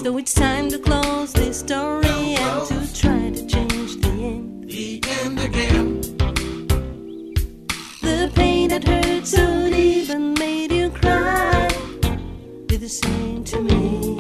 So it's time to close this story and to try to change the end. The end again. The pain that hurt so deep and made you cry, do the same to me.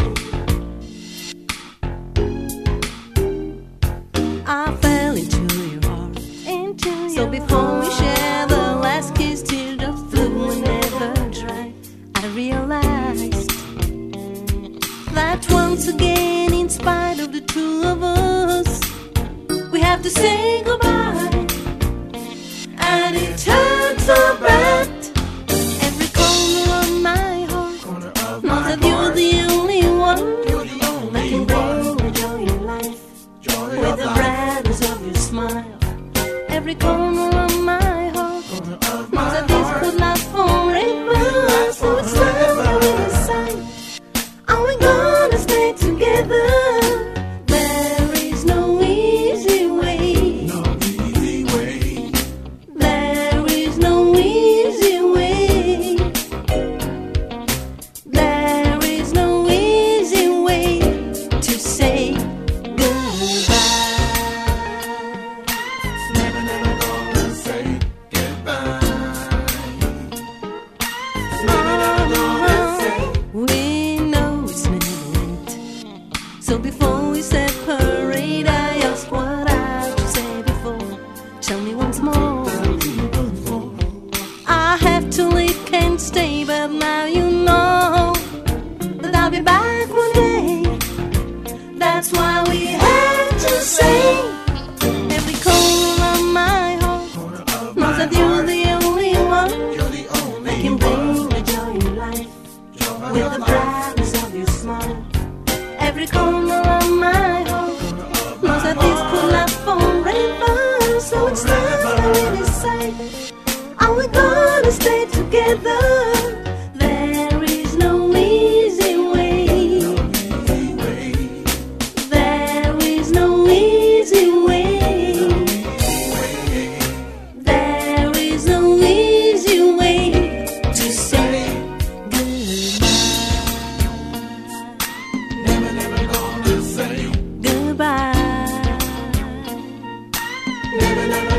I fell into your heart, so before we share the last kiss, teardrops flew and never dried. I realized that once again, in spite of the two of us, we have to say goodbye. And it hurts so bad. Every corner of my heart knows that you're the only one that can bring the joy in life with the brightness of your smile. Every corner of my heart knows that this could last forever. So it's time to decide, are we gonna stay together? There is no easy way. No easy way. There is no easy way. There is no easy way to say goodbye. Never, never gonna say goodbye. Never, never gonna say. We know it's never late. So before we separate, I ask what I should say before. Tell me once more. I have to leave, can't stay, but now you know that I'll be back one day. That's why we have to say, every corner of my heart knows that you're the only one You're the that only can one. bring the joy in life with the brightness of your smile. Every corner of my heart knows that this could last forever. So it's time to decide, are we gonna stay together? There is no easy way. There is no easy way. There is no easy way to say Never, never gonna say. goodbye. Never, never